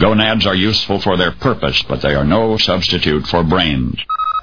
Gonads are useful for their purpose, but they are no substitute for brains.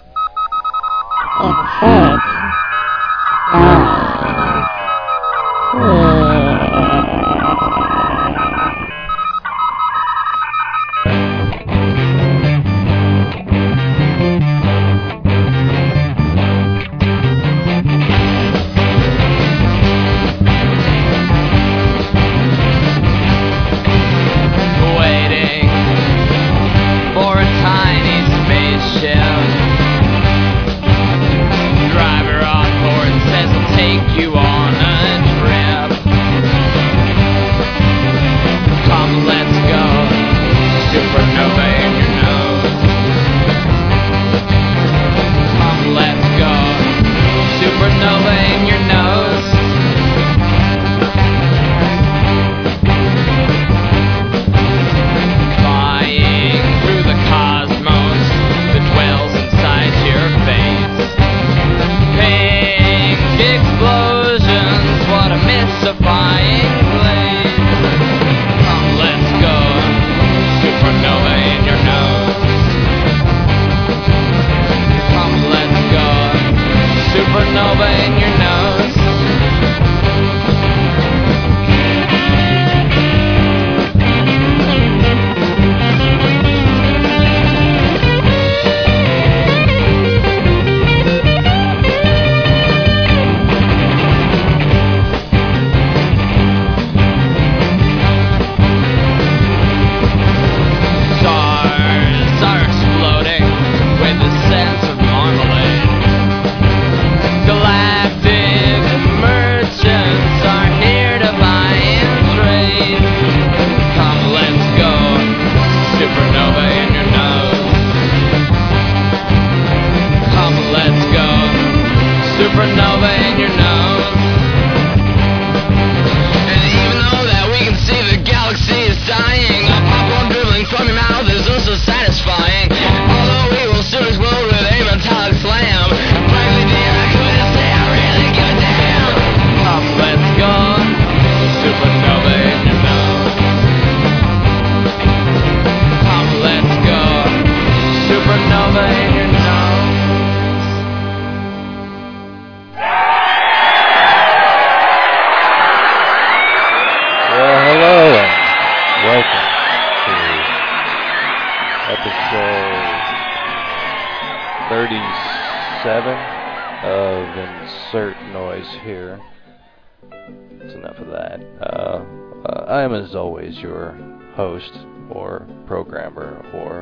I am, as always, your host or programmer or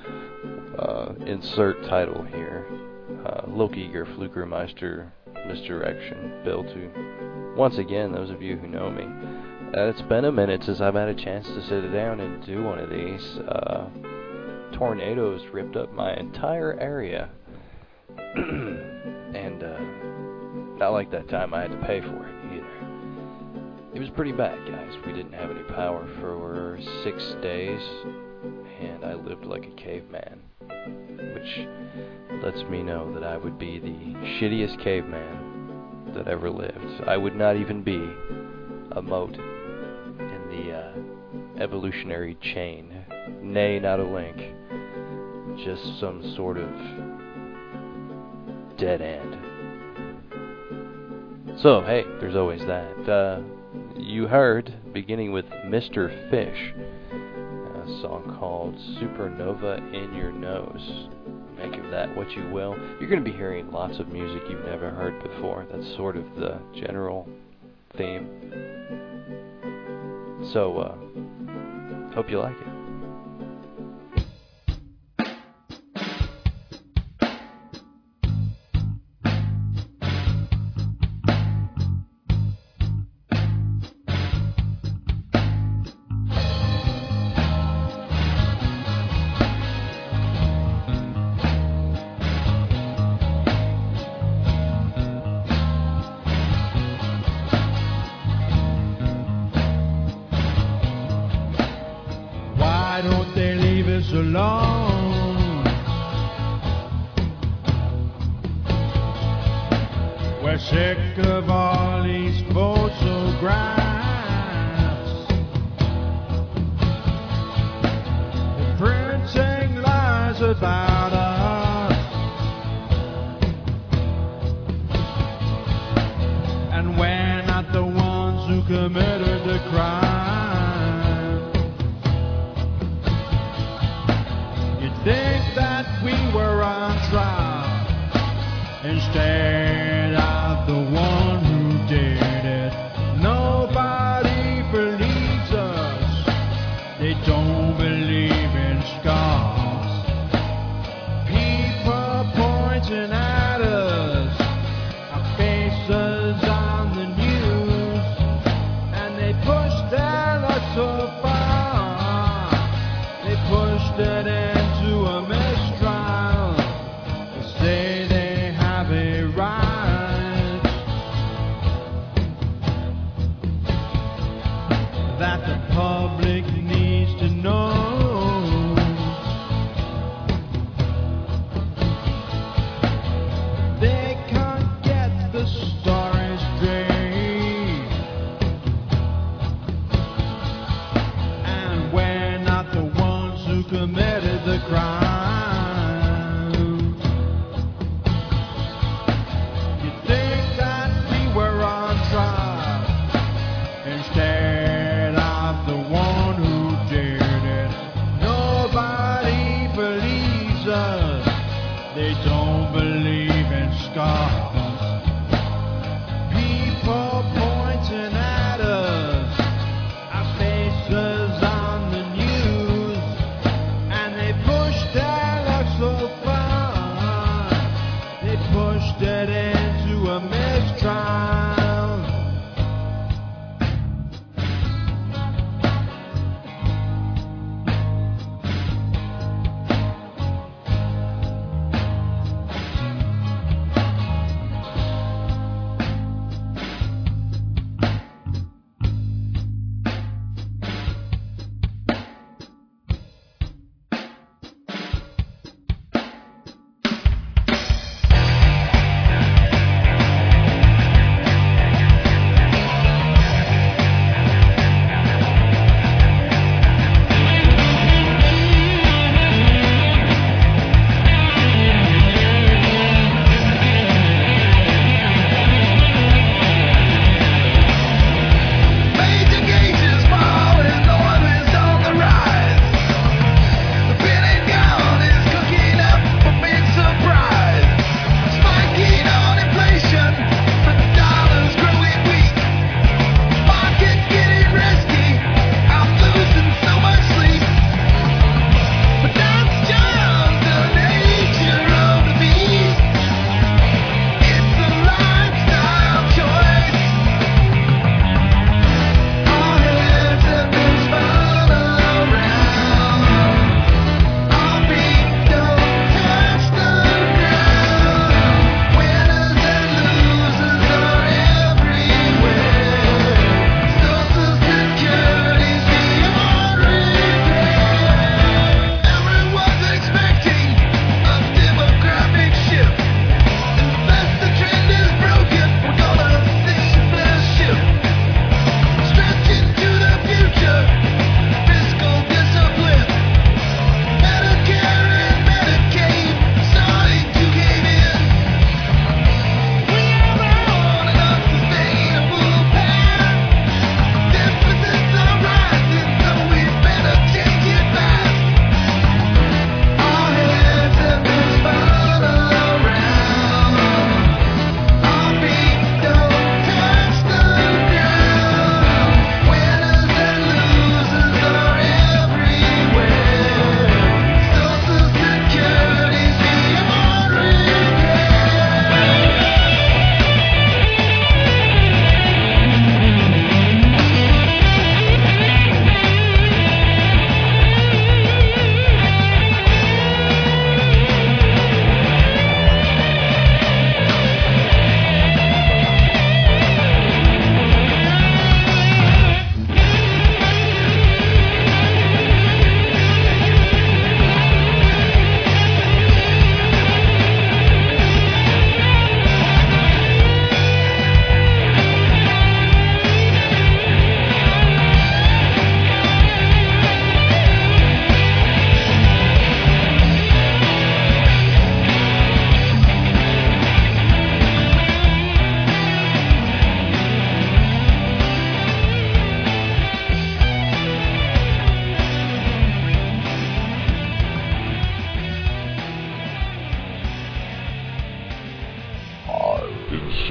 insert title here, Lokiger Flukermeister Misdirection, Bill to, once again, those of you who know me, it's been a minute since I've had a chance to sit down and do one of these. Tornadoes ripped up my entire area, and not like that time I had to pay for it either. It was pretty bad, guys. We didn't have any power for 6 days, and I lived like a caveman, which lets me know that I would be the shittiest caveman that ever lived. I would not even be a mote in the evolutionary chain. Nay, not a link. Just some sort of dead end. So, hey, there's always that. You heard, beginning with Mr. Fish, a song called Supernova in Your Nose. Make of that what you will. You're going to be hearing lots of music you've never heard before. That's sort of the general theme. So, hope you like it. Alone. We're sick of all these photographs. about us. And we're not the ones who committed the crime. You'd think that we were on trial instead of the one who did it. Nobody believes us. They don't believe in scars. People pointing at us, our faces on the news, and they pushed their luck so far. They pushed it into a mistrial. They say they have a right, that the public needs to know. They can't get the story straight, and we're not the ones who committed the crime. You'd think that we were on trial instead of the one who did it. Nobody believes us. They don't believe in scars. People pointing at us, our faces on the news, and they push their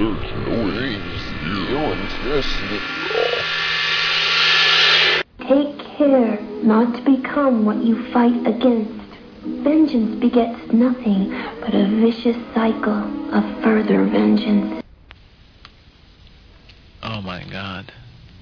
Take care not to become what you fight against. Vengeance begets nothing but a vicious cycle of further vengeance. Oh my God.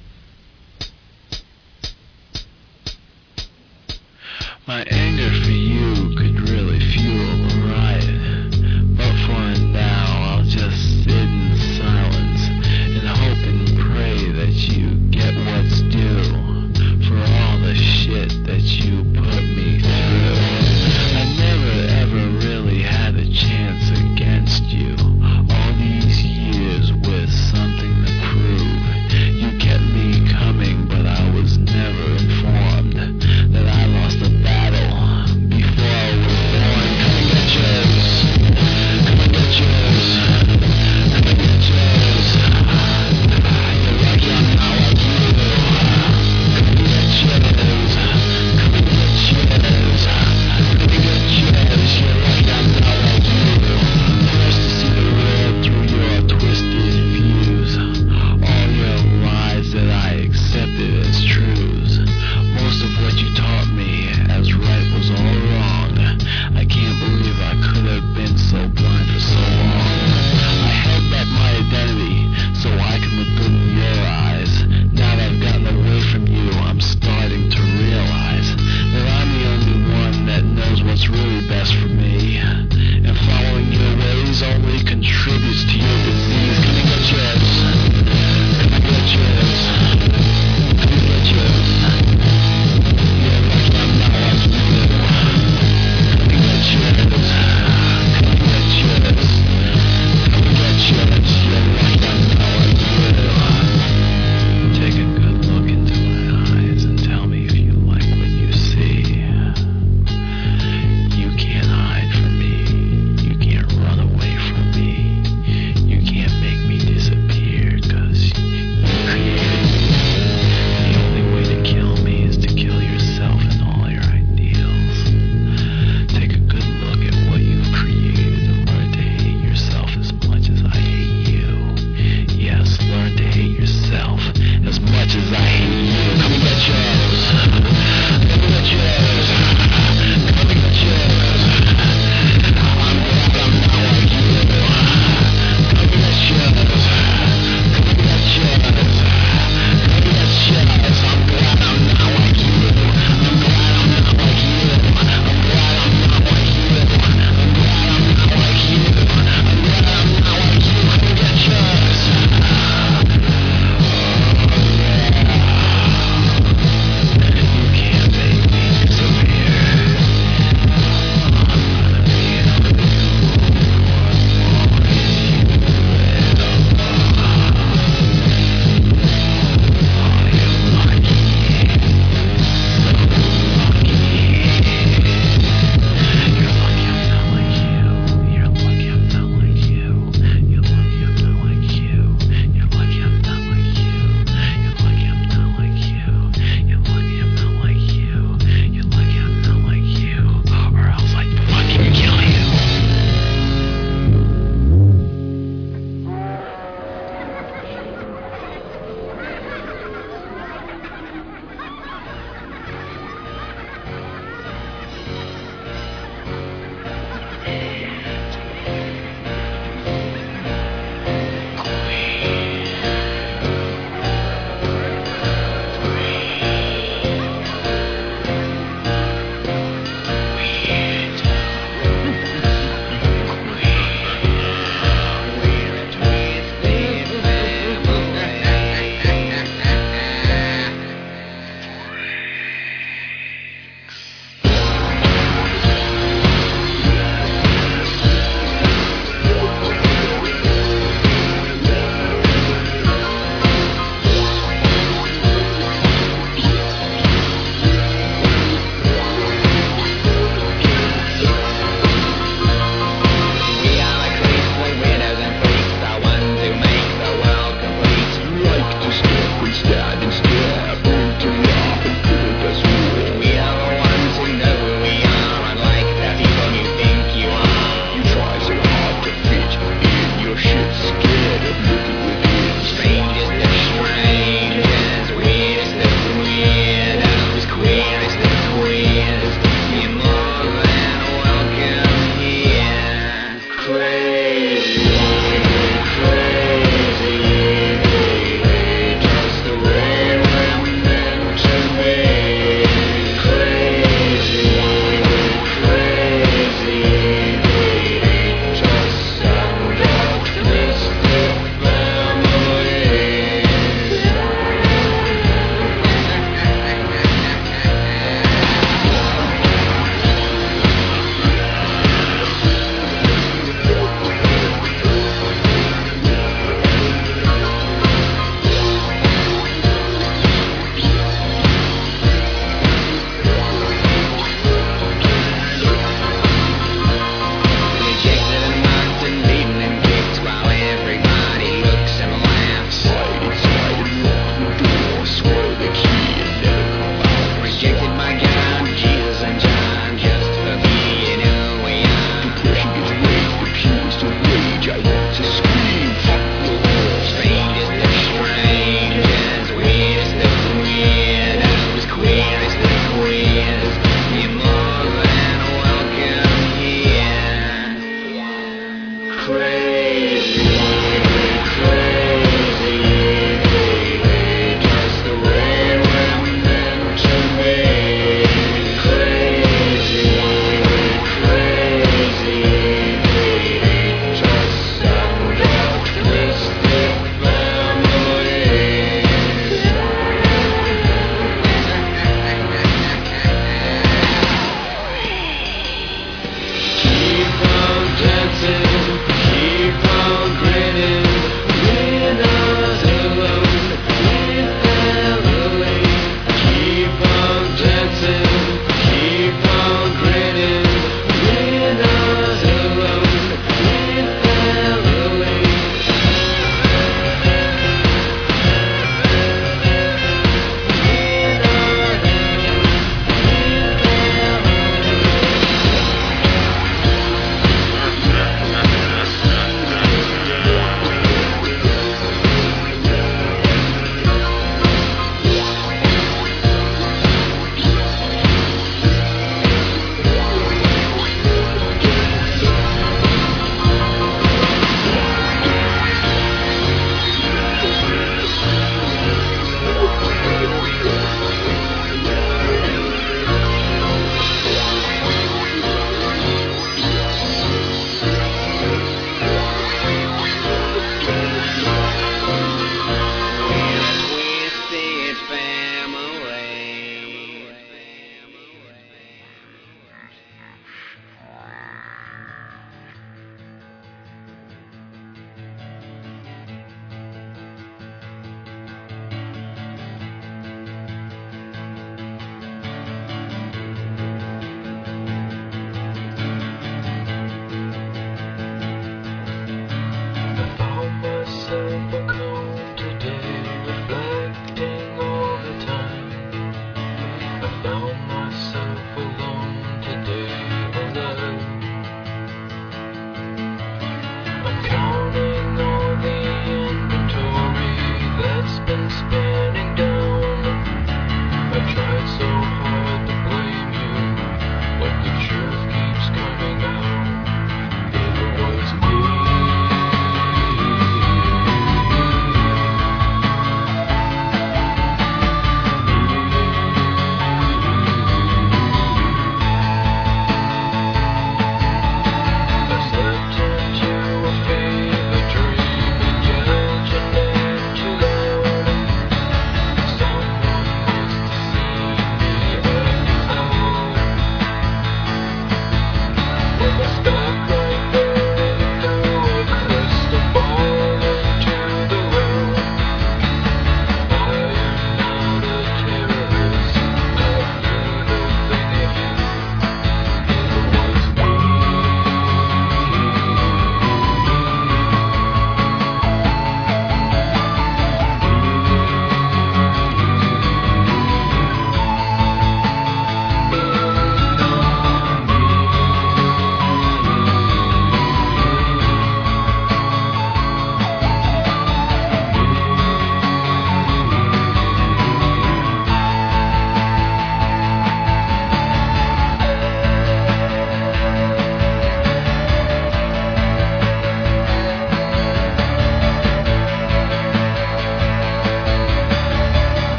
My anger for you could really fuel a riot, but for now I'll just sit in silence and hope and pray that you get what's due for all the shit that you put me through. I never ever really had a chance against you, all these years with something to prove. You kept me coming, but I was never informed that I lost a battle before I was born. Come and get yours. Come and get yours. Come and get yours. You're lucky I'm not like you. Come and get yours. Come and get yours. Come and get yours. You're lucky I'm not like you. First to see the world through your twisted views. All your lies that I accepted as truths. Most of what you taught me as right was all wrong. I can't believe I could have been so blind for so long. I held back my identity so I could look good in your eyes. Now that I've gotten away from you, I'm starting to realize that I'm the only one that knows what's really best for me. And following your ways only contributes to your disease. Come and get yours. Come and get yours. Come and get yours. You're lucky I'm not like you. Come and get yours. Come and get yours. Come and get yours. You're lucky I'm not like you. Take a good look into my eyes and tell me if you like what you see. You can't hide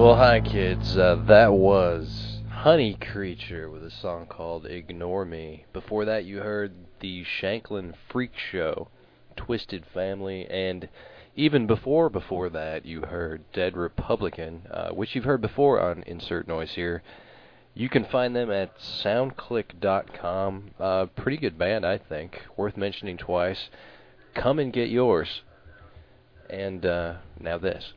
Well, hi kids, that was Honey Creature with a song called Ignore Me. Before that you heard the Shanklin Freak Show, Twisted Family, and even before that you heard Dead Republican, which you've heard before on Insert Noise here. You can find them at soundclick.com. Pretty good band, I think, worth mentioning twice. Come and get yours. And now this.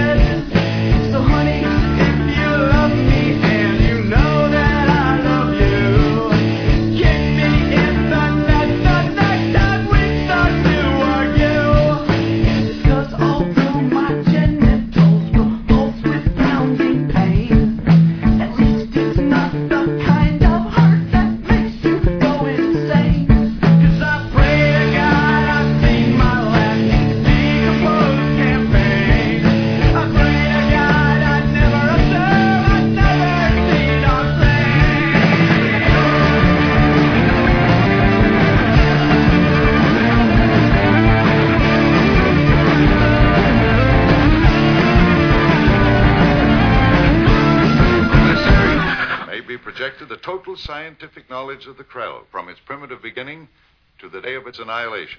Honey, if you love me and you know that I love you, be projected the total scientific knowledge of the Krell from its primitive beginning to the day of its annihilation.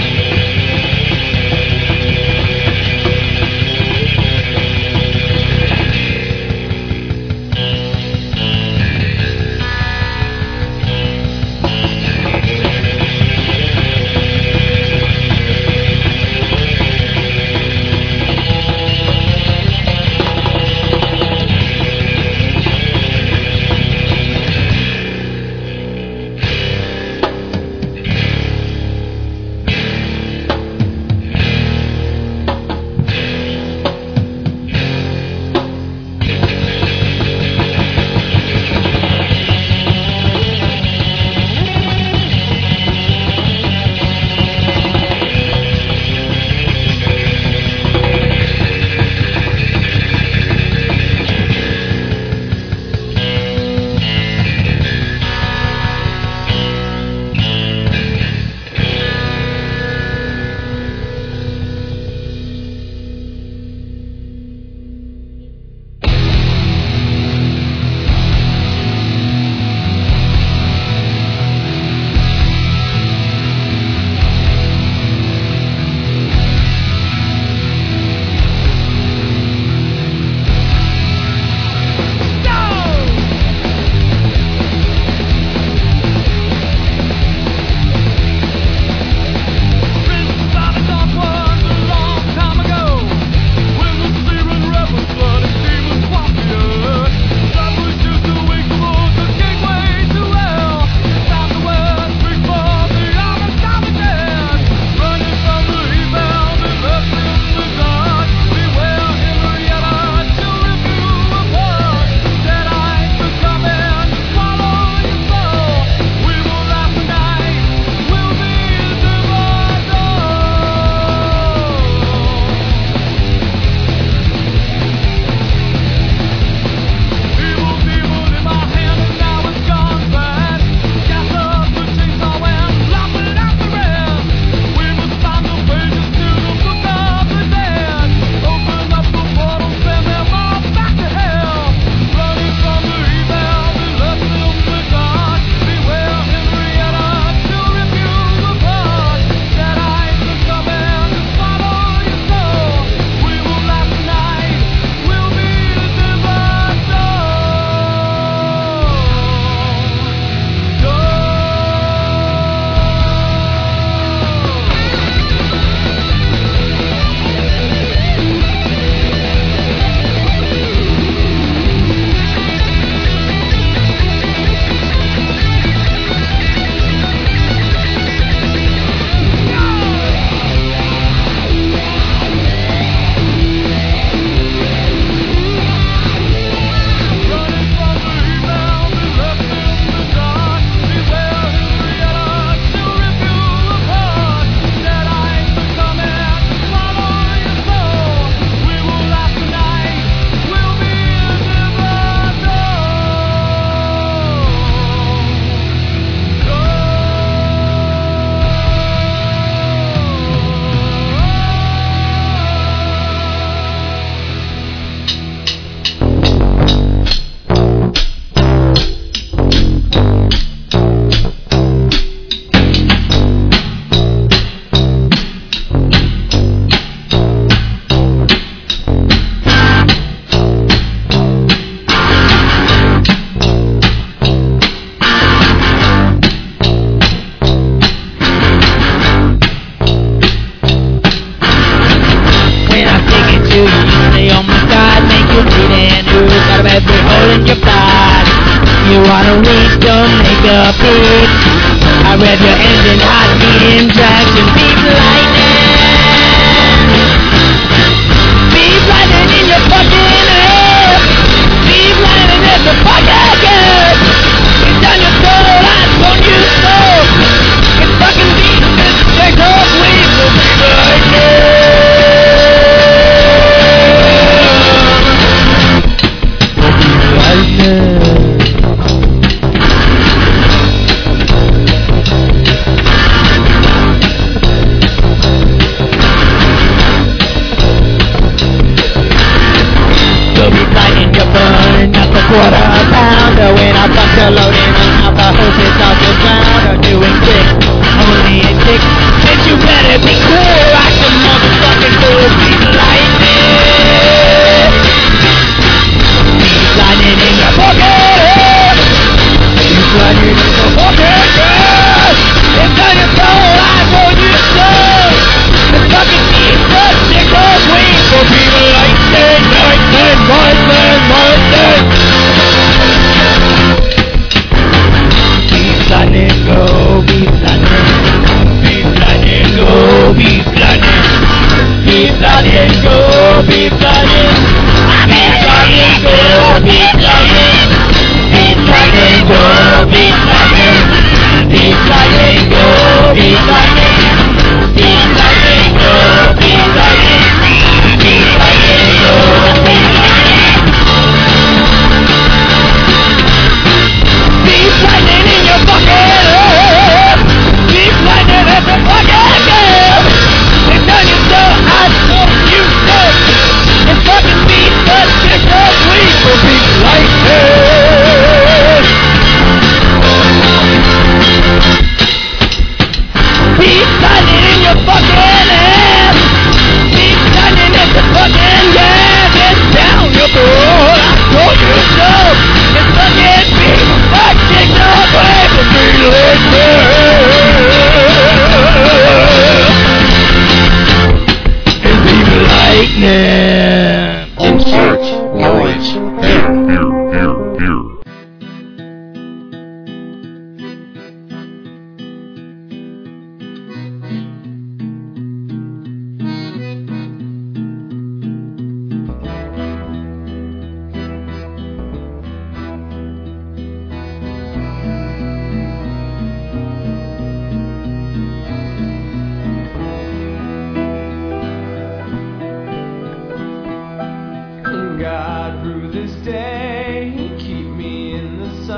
I read your engine, hot beam, traction, beam lightning. Beam lightning in your fucking head. Beam lightning in the fucking head. It's on your soul, eyes on your soul. It's fucking beam, it's check up, we will be lightning. Quarter pound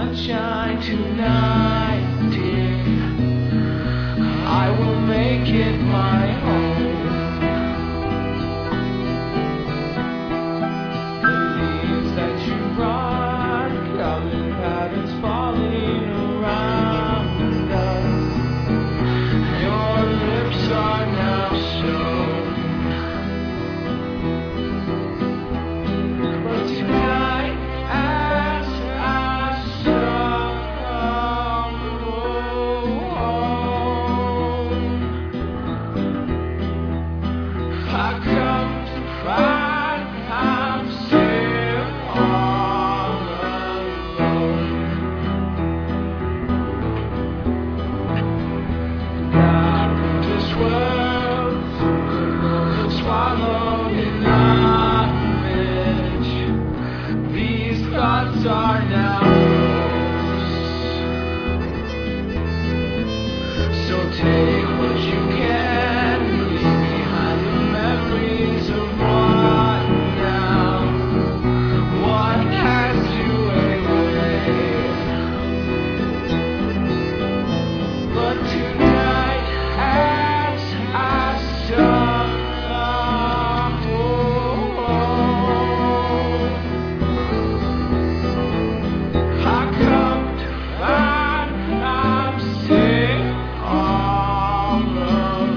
sunshine tonight, dear. I will make it my home. The leaves that you brought, colored patterns falling around us. Your lips are now shown. But tonight, as I stumble home, I come to find I'm still all alone. Now this world's swallowed in knowledge. These thoughts are now yours. So take what you can, leave behind the memories of what now, what has you away. But tonight, as I stumble home, I come to find I'm still all alone.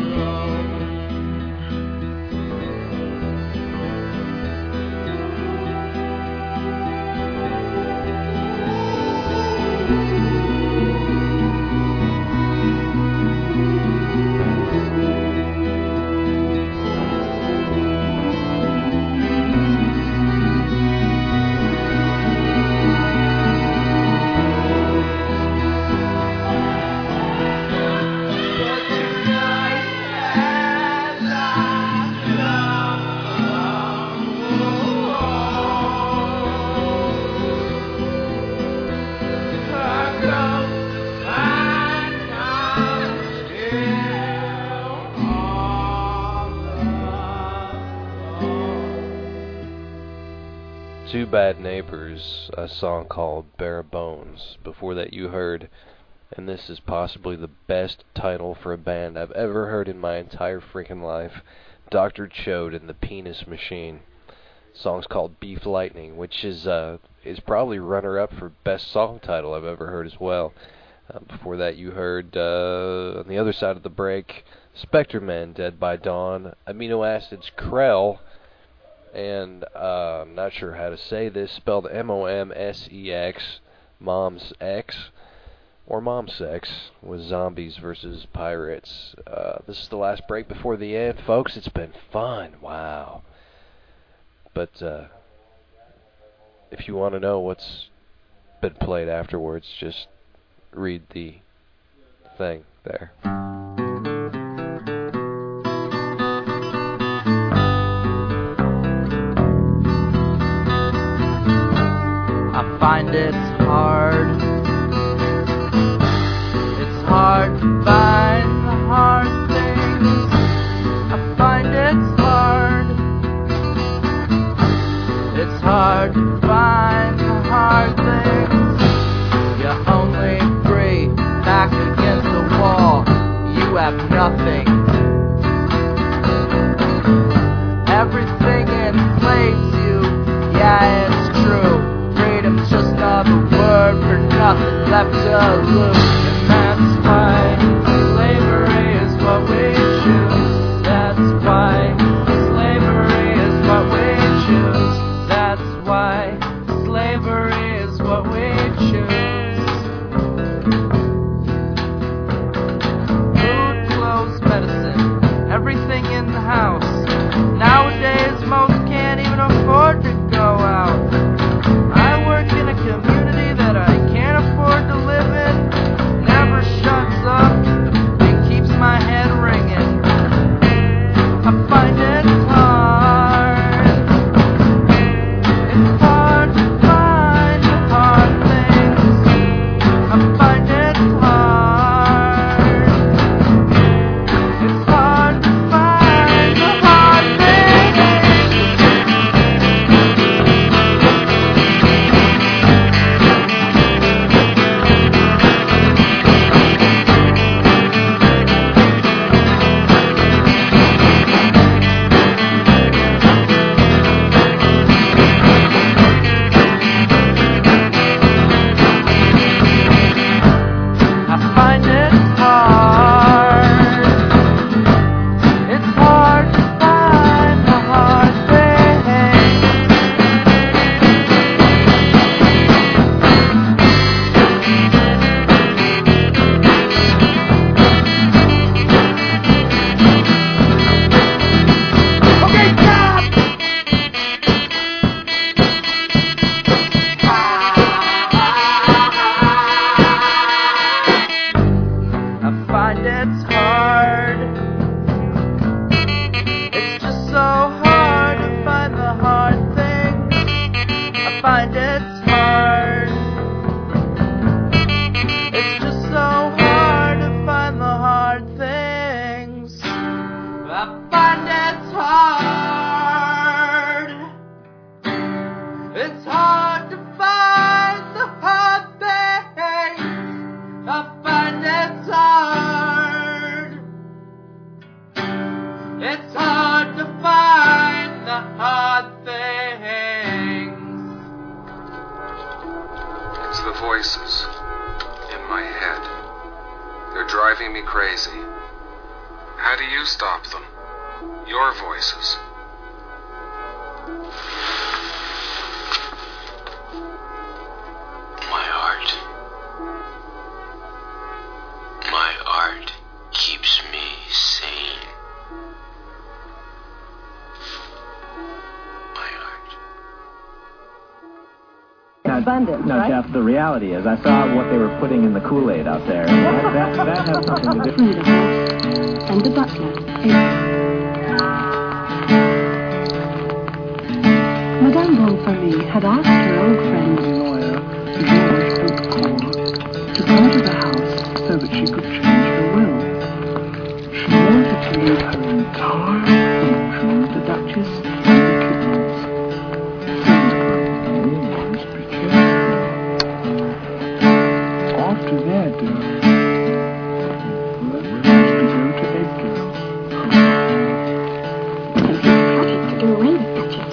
But tonight, as I come to find I'm still all alone. Two Bad Neighbors, a song called Bare Bones. Before that you heard, and this is possibly the best title for a band I've ever heard in my entire freaking life, Dr. Chode and the Penis Machine. Song's called Beef Lightning, which is probably runner-up for best song title I've ever heard as well. Before that you heard, on the other side of the break, Spectre Men, Dead by Dawn, Amino Acids, Krell, and I'm not sure how to say this, spelled M-O-M-S-E-X, Mom's X, or Mom Sex, with Zombies versus Pirates. This is the last break before the end, folks. It's been fun, wow. But if you want to know what's been played afterwards, just read the thing there. I find it's hard. It's hard to find the hard things. I find it's hard. It's hard to find the hard things. You only breathe back against the wall. You have nothing. Everything enslaves you. Yeah, it's true. Freedom's just another word for nothing left to lose. And that's why slavery is what we choose. That's why slavery is what we choose. That's why slavery is what we choose. Food, clothes, medicine, everything in the house. Nowadays, most can't even afford to go out. I work in a community that I can't afford to live in. Never shuts up and keeps my head ringing. voices in my head. They're driving me crazy. How do you stop them? Your voices. My art keeps me sane. My art. Abundance, now, right? Jeff, the reality is, I saw what they were putting in the Kool-Aid out there. That has something to do. And the butler. Madame Bonfamille had asked her old friend, the lawyer, Georges Beaucourt, to come to the house so that she could change her will. She wanted to leave her entire fortune to the Duchess and the kittens. Always be careful. After their death, the rest has to go to Edgar. It's project to do away with Duchess.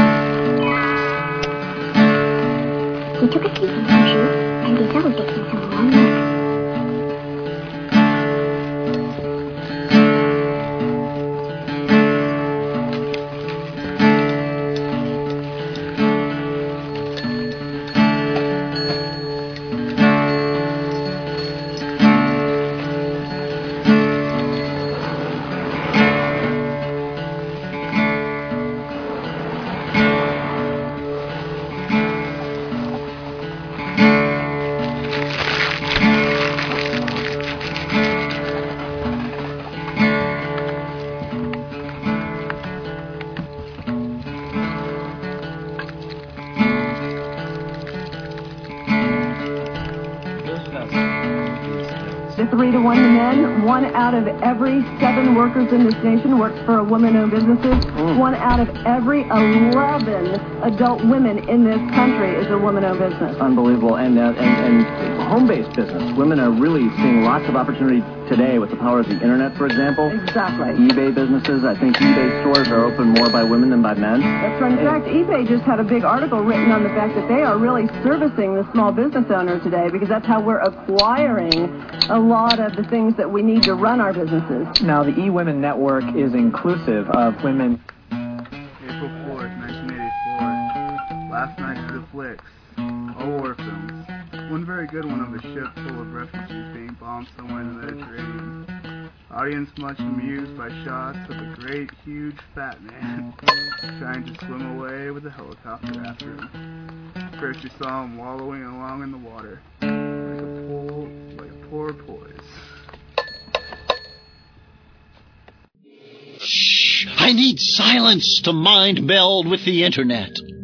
He took a seat in her shoes, and he settled it in some long neck. The 3-to-1 to men, 1 out of every 7 workers in this nation works for woman-owned businesses. 1 out of every 11 adult women in this country is a woman-owned business. Unbelievable. And home-based business. Women are really seeing lots of opportunity today with the power of the internet, for example. Exactly. eBay businesses. I think eBay stores are open more by women than by men. That's right. In fact, eBay just had a big article written on the fact that they are really servicing the small business owner today, because that's how we're acquiring a lot of the things that we need to run our businesses. Now, the eWomen Network is inclusive of women. April 4th, 1984. Last night at the Flicks. All war films. One very good one of a ship full of refugees being bombed somewhere in the Mediterranean. Audience much amused by shots of a great, huge, fat man trying to swim away with a helicopter after him. First you saw him wallowing along in the water, like a poor poise. Shh! I need silence to mind meld with the internet.